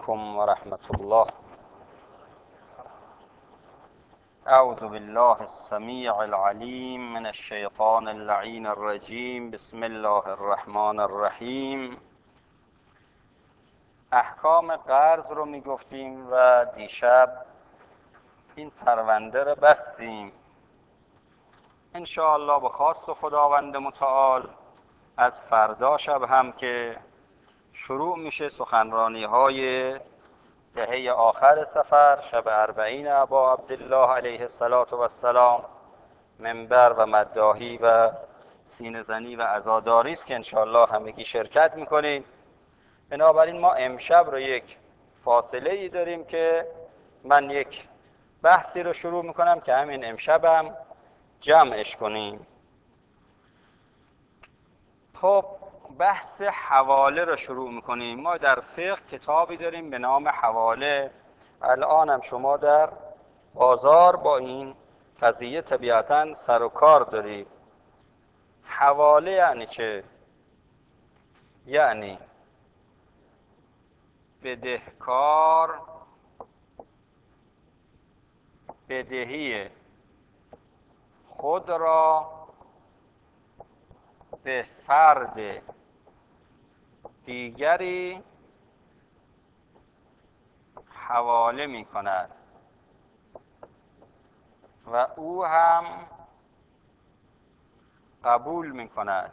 علیکم و رحمت الله. اعوذ بالله السمیع العلیم من الشیطان اللعین الرجیم. بسم الله الرحمن الرحیم. احکام قرض رو میگفتیم و دیشب این پرونده رو بستیم. ان شاء الله به خواست خداوند متعال از فردا شب هم که شروع میشه سخنرانی های دهه آخر سفر، شب 40 ابا عبدالله علیه السلام، منبر و مداحی و سینه زنی و عزاداری است که انشاءالله همگی شرکت میکنیم. بنابراین ما امشب رو یک فاصله ای داریم که من یک بحثی رو شروع میکنم که همین امشبم جمعش کنیم. خب بحث حواله رو شروع میکنیم. ما در فقه کتابی داریم به نام حواله. الان هم شما در بازار با این قضیه طبیعتاً سر و کار دارید. حواله یعنی چه؟ یعنی بدهکار بدهی خود را به فرد دیگری حواله می کند و او هم قبول می کند.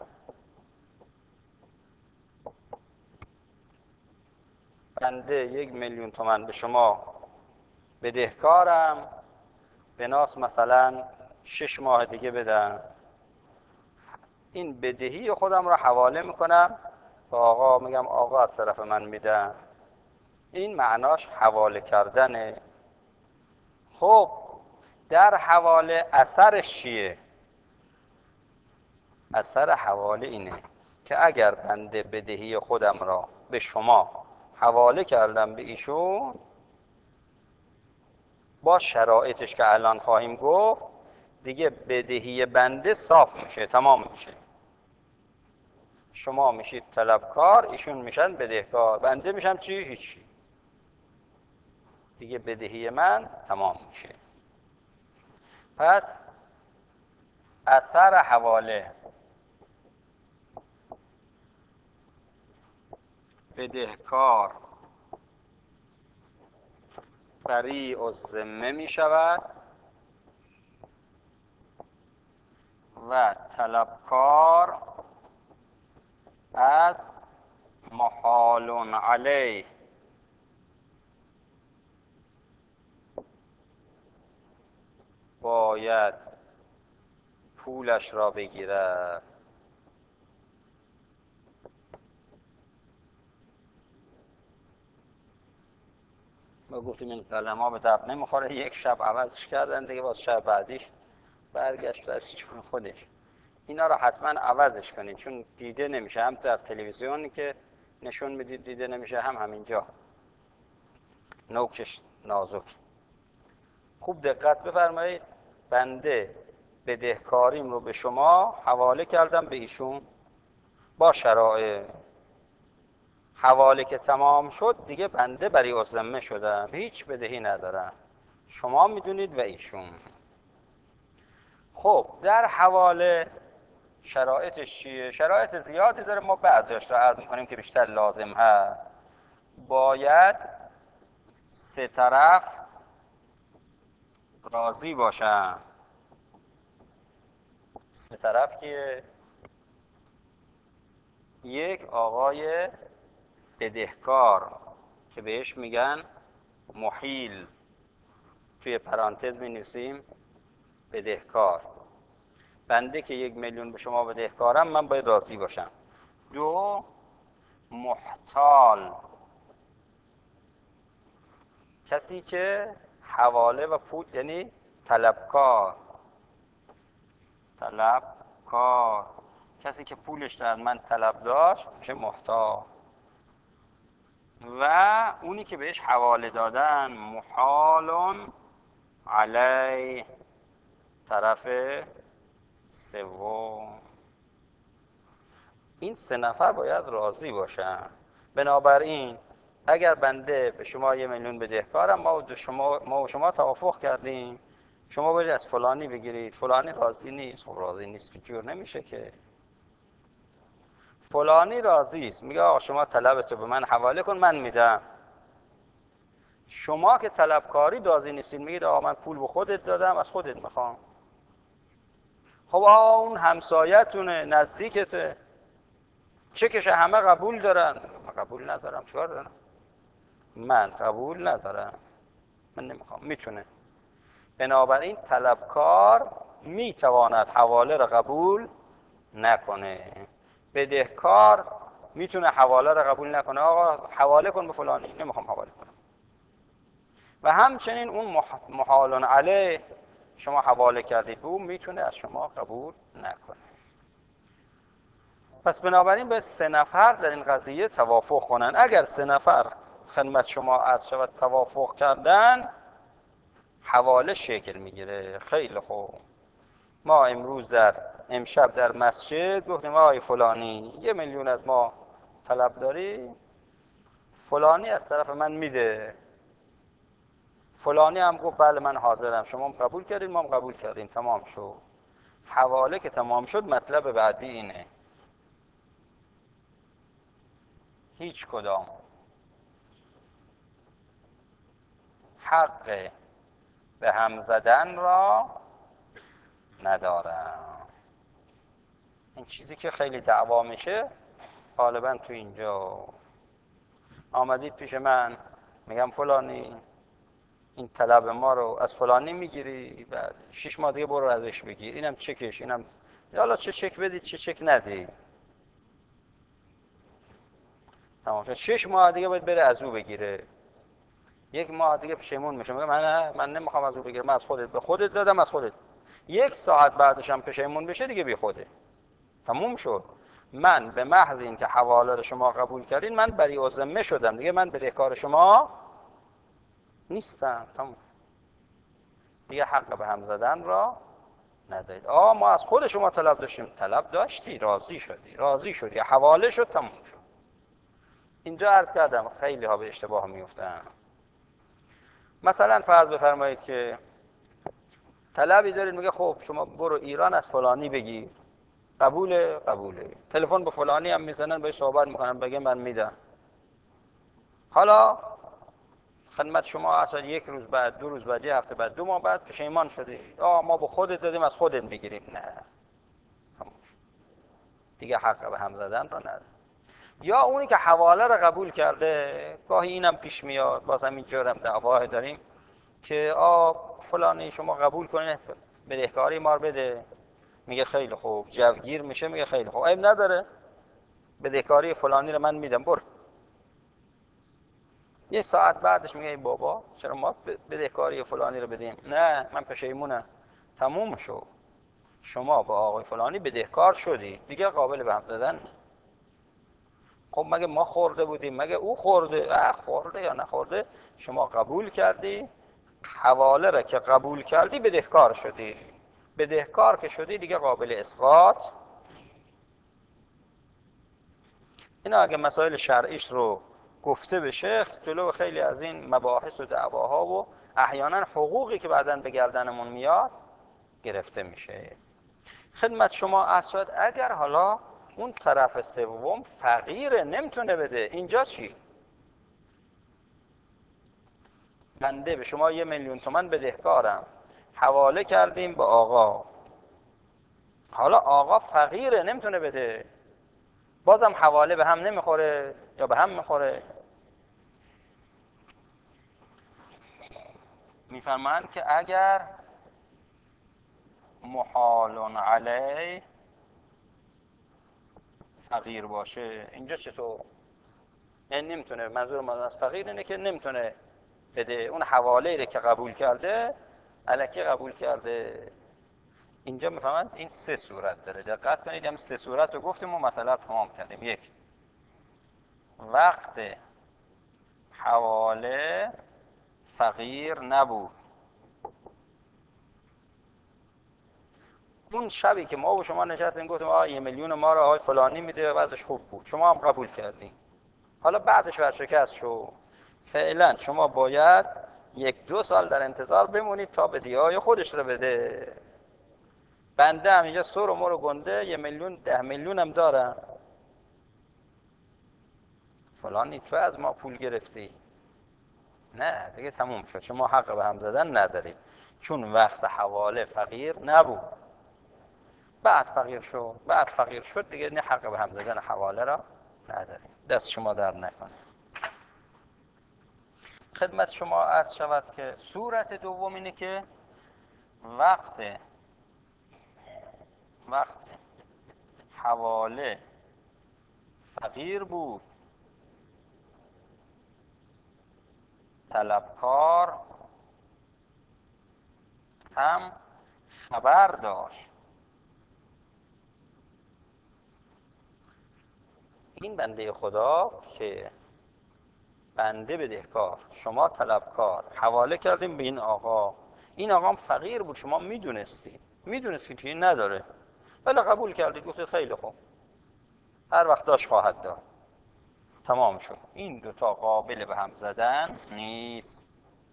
بنده 1,000,000 تومان به شما بدهکارم، به ناس مثلا 6 ماه دیگه بدن. این بدهی خودم را حواله میکنم به آقا، میگم آقا از طرف من میدن. این معناش حواله کردنه. خب در حواله اثرش چیه؟ اثر حواله اینه که اگر بنده بدهی خودم را به شما حواله کردم به ایشون، با شرایطش که الان خواهیم گفت، دیگه بدهی بنده صاف میشه، تمام میشه. شما میشید طلبکار، ایشون میشن بدهکار، بنده میشم چی؟ هیچی. دیگه بدهی من تمام میشه. پس اثر حواله: بدهکار بریء الذمه می شود و طلبکار از محال علیه باید پولش را بگیرد. ما گفتیم این کلمه ها به درد نمیخوره، یک شب عوضش کردن دیگه، باز شب بعدیش برگشت در جون خودش. اینا رو حتما عوضش کنید چون دیده نمیشه، هم در تلویزیونی که نشون میدید دیده نمیشه، هم همینجا نوکش نازک. خوب دقت بفرمایید. بنده بدهکاریم رو به شما حواله کردم به ایشون با شرایط. حواله که تمام شد دیگه بنده بریء الذمه شدم، هیچ بدهی ندارم. شما میدونید و ایشون. خب در حواله شرایطش چیه؟ شرایط زیادی داره، ما بعضیش رو عرض میکنیم که بیشتر لازم هست. باید 3 طرف راضی باشن. 3 طرف که یک آقای بدهکار که بهش میگن محیل، توی پرانتز می نویسیم بدهکار. بنده که 1,000,000 به شما بدهکارم، من باید راضی باشم. 2 محتال، کسی که حواله و پول، یعنی طلبکار. کسی که پولش در من طلب داشت میشه محتال. و اونی که بهش حواله دادن محال علیه، طرف سوم. این 3 نفر باید راضی باشن. بنابراین اگر بنده به شما 1 میلیون بدهکارم، ما و شما توافق کردیم شما برید از فلانی بگیرید، فلانی راضی نیست. خب راضی نیست که جور نمیشه که. فلانی راضی است، میگه آقا شما طلبتو به من حواله کن من میدم. شما که طلبکاری راضی نیستین، میگید آقا من پول به خودت دادم از خودت میخوام. خب آقا اون همسایتونه، نزدیکته، چکش همه قبول دارن، من قبول ندارم، چیکار دارم؟ من قبول ندارم، من نمیخوام. میتونه. بنابراین طلبکار میتواند حواله را قبول نکنه. بدهکار میتونه حواله را قبول نکنه. آقا حواله کن به فلانی، نمیخوام حواله کنم. و همچنین اون محال علیه، شما حواله کردید به اون، میتونه از شما قبول نکنه. پس بنابراین به 3 نفر در این قضیه توافق کنن. اگر 3 نفر خدمت شما عرض شود توافق کردن، حواله شکل میگیره. خیلی خوب. ما امشب در مسجد گفتیم آقای فلانی 1 میلیون از ما طلب داری، فلانی از طرف من میده. فلانی هم گفت بله من حاضرم. شما هم قبول کردین، ما هم قبول کردیم، تمام شد. حواله که تمام شد، مطلب بعدی اینه: هیچ کدام حق به هم زدن را ندارم. این چیزی که خیلی دعوا میشه غالبا تو اینجا. آمدید پیش من، میگم فلانی این طلب ما رو از فلانی میگیری، بعد 6 ماه دیگه برو ازش بگیر، اینم چکش، اینم حالا چه چک بدید چه چک ندید، تمام شد. 6 ماه دیگه باید بره از او بگیره. 1 ماه دیگه پشیمون میشه، میگه من نمیخوام از او بگیرم، من از خودت به خودت دادم، از خودت. 1 ساعت بعدش هم پشیمون بشه دیگه بی خوده، تموم شد. من به محض اینکه حواله رو شما قبول کردین، من بری الذمه شدم دیگه، من بدهکار شما نیستم، تموم. دیگه حق به هم زدن را ندارید. ما از خود شما طلب داشتیم، طلب داشتی، راضی شدی، حواله شد، تموم شد. اینجا عرض کردم خیلی ها به اشتباه میفتن. مثلا فرض بفرمایید که طلبی دارید، میگه خب شما برو ایران از فلانی بگیر. قبوله. تلفن به فلانی هم میزنن، بهش صحبت میکنن، بگه من میدم. حالا خدمت شما اصلا 1 روز بعد، 2 روز بعد، 1 هفته بعد، 2 ماه بعد پشیمان شدی، ما به خودت دادیم از خودت بگیریم. نه، دیگه حق به هم زدن رو نداره. یا اونی که حواله رو قبول کرده، گاهی اینم پیش میاد، بازم اینجا هم دعوا داریم که فلانی شما قبول کنید بدهکاری ما رو بده، میگه خیلی خوب. جوگیر میشه، میگه خیلی خوب، عیب نداره، بدهکاری فلانی رو من میدم، برو. 1 ساعت بعدش میگه ای بابا چرا ما بدهکاری فلانی رو بدیم؟ نه من پشیمونم. تموم شو، شما با آقای فلانی بدهکار شدی، دیگه قابل به هم زدن. خب مگه ما خورده بودیم؟ مگه او خورده؟ خورده یا نخورده، شما قبول کردی، حواله را که قبول کردی بدهکار شدی. بدهکار که شدی دیگه قابل اسقاط. اینا اگه مسائل شرعیش رو گفته بشه، جلو خیلی از این مباحث و دعواها و احیانا حقوقی که بعداً به گردنمون میاد گرفته میشه. خدمت شما عرض شد اگر حالا اون طرف سوم فقیره، نمیتونه بده، اینجا چی؟ بنده به شما 1 میلیون تومان بدهکارم، حواله کردیم به آقا، حالا آقا فقیره نمیتونه بده، بازم حواله به هم نمیخوره یا به هم میخوره؟ میفرمایند که اگر محال علی فقیر باشه، اینجا چطور؟ یعنی نمیتونه، منظور ما از فقیر اینه که نمیتونه بده، اون حواله که قبول کرده الکی قبول کرده. اینجا میفهمند این 3 صورت داره، دقت کنید، هم 3 صورت رو گفتیم و مسئله تمام کردیم. 1، وقت حواله فقیر نبود، اون شبی که ما و شما نشستیم گفتیم 1 میلیون ما رو آقای فلانی میده و وضعش خوب بود، شما هم قبول کردین، حالا بعدش ورشکست شو. فعلا شما باید 1-2 سال در انتظار بمونید تا بدیهای خودش رو بده. بنده هم اینجا سر و مر و گنده 1 میلیون 10 میلیون هم دارم، فلانی تو از ما پول گرفتی. نه دیگه تموم شد، شما حق به هم زدن ندارید، چون وقت حواله فقیر نبود. بعد فقیر شد دیگه نه، حق به هم زدن حواله را ندارید. دست شما در نکنه. خدمت شما عرض شود که صورت دوم اینه که وقت حواله فقیر بود، طلبکار هم خبر داشت. این بنده خدا که بنده بدهکار، شما طلبکار، حواله کردیم به این آقا. این آقا هم فقیر بود، شما میدونستید که این نداره، ولی قبول کردید، گفتید خیلی خوب، هر وقت داشت خواهد داد. تمام شد. این دوتا قابل به هم زدن نیست.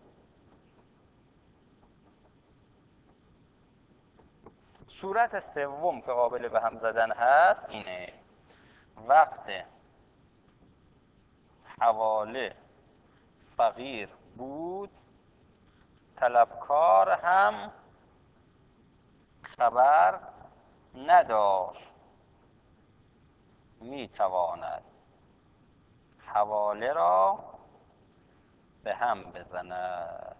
صورت سوم که قابل به هم زدن هست اینه: وقت حواله فقیر بود، طلبکار هم خبر نداشت، میتواند حواله را به هم بزند.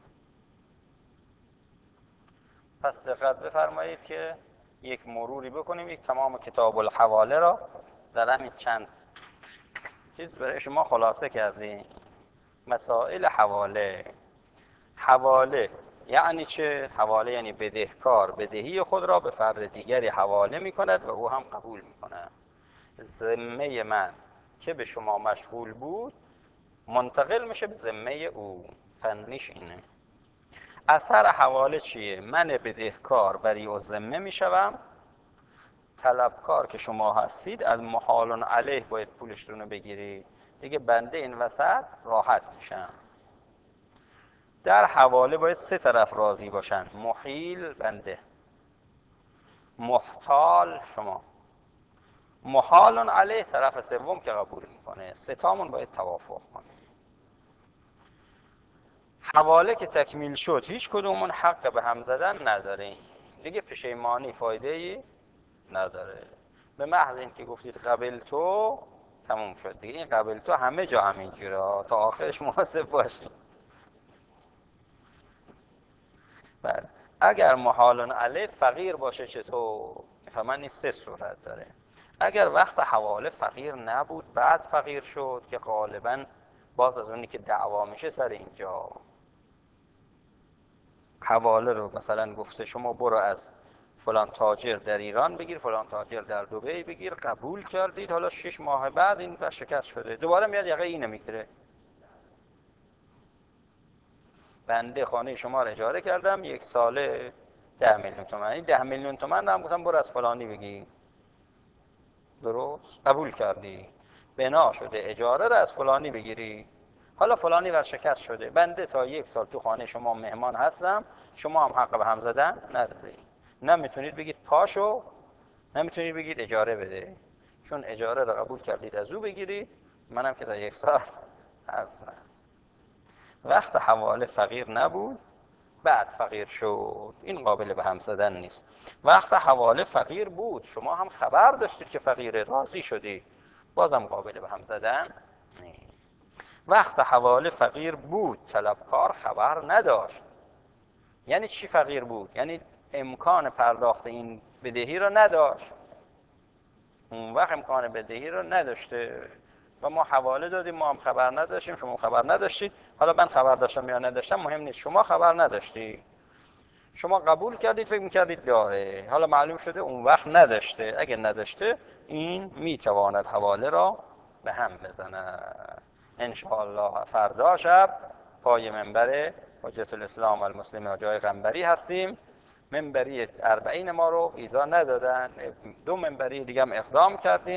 پس دقت بفرمایید که یک مروری بکنیم، یک تمام کتاب الحواله را در همین چند چیز برای شما خلاصه کردیم. مسائل حواله یعنی چه؟ حواله یعنی بدهکار بدهی خود را به فرد دیگری حواله می کند و او هم قبول می کند. ذمه من که به شما مشغول بود منتقل میشه به ذمه او. فنیش اینه. اثر حواله چیه؟ من بدهکار بری و ذمه میشوم، طلبکار که شما هستید از محال علیه باید پولشتون رو بگیرید. دیگه بنده این وسط راحت میشم. در حواله باید 3 طرف راضی باشن: محیل بنده، محتال شما، محال علیه طرف سوم که قبول میکنه. 3 تامون باید توافق کنه. حواله که تکمیل شد هیچ کدومون حق به هم زدن نداره، دیگه پشیمانی فایده ای نداره. به محض این که گفتید قبل تو، تموم شد دیگه. این قبل تو همه جا همینجوره، تا آخرش محاسب باشید. بله. اگر محال علیه فقیر باشه چطور؟ فهمن این 3 صورت داره. اگر وقت حواله فقیر نبود بعد فقیر شد، که غالبا باز از اونی که دعوا میشه سر اینجا. حواله رو مثلا گفته شما برو از فلان تاجر در ایران بگیر، فلان تاجر در دبی بگیر، قبول کردید. حالا 6 ماه بعد این ورشکست شده، دوباره میاد یقه اینو میگیره. بنده خانه شما رو اجاره کردم 1 ساله 10 میلیون تومان، این 10 میلیون تومان هم گفتم برو از فلانی بگیر، درست؟ قبول کردی، بنا شده اجاره رو از فلانی بگیری. حالا فلانی ورشکست شده، بنده تا 1 سال تو خانه شما مهمان هستم، شما هم حق به هم زدن نداری. نمیتونید بگید پاشو، نمیتونید بگید اجاره بده، چون اجاره رو قبول کردید از او بگیرید، منم که تا 1 سال هستم. وقت حواله فقیر نبود بعد فقیر شد، این قابل به هم زدن نیست. وقت حواله فقیر بود، شما هم خبر داشتید که فقیره، راضی شدی، بازم قابل به هم زدن نیست. وقت حواله فقیر بود، طلبکار خبر نداشت. یعنی چی فقیر بود؟ یعنی امکان پرداخت این بدهی رو نداشت. اون وقت امکان بدهی رو نداشته و ما حواله دادیم، ما هم خبر نداشتیم، شما خبر نداشتید. حالا من خبر داشتم یا نداشتم مهم نیست، شما خبر نداشتی، شما قبول کردید، فکر میکردید داره، حالا معلوم شده اون وقت نداشته. اگه نداشته این میتواند حواله را به هم بزنه. انشاءالله فردا شب پای منبر حجت الاسلام و المسلمین جای قنبری هستیم. منبری 40 ما رو ویزا ندادن، 2 منبری دیگه هم اقدام کردیم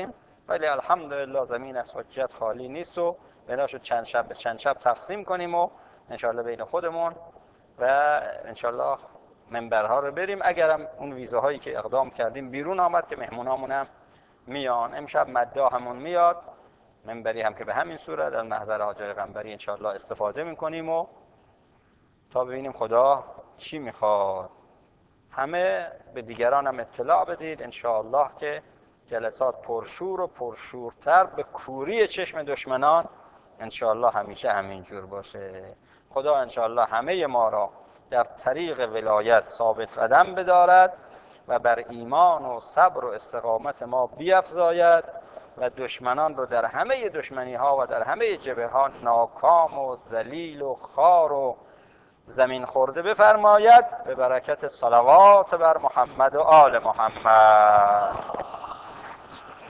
ولی الحمدلله زمین از حجت خالی نیست و بنا شد چند شب به چند شب تقسیم کنیم و انشالله بین خودمون و انشالله منبرها رو بریم. اگرم اون ویزاهایی که اقدام کردیم بیرون آمد که مهمونامون هم میان، امشب مداح همون میاد، منبری هم که به همین صورت از محضر حاج قنبری انشالله استفاده میکنیم و تا ببینیم خدا چی میخواد. همه به دیگران هم اطلاع بدید انشاءالله که جلسات پرشور و پرشورتر به کوری چشم دشمنان انشاءالله همیشه همینجور باشه. خدا انشاءالله همه ما را در طریق ولایت ثابت قدم بدارد و بر ایمان و صبر و استقامت ما بیفزاید و دشمنان رو در همه دشمنی ها و در همه جبهه ها ناکام و ذلیل و خوار و زمین خورده بفرماید به برکت صلوات بر محمد و آل محمد.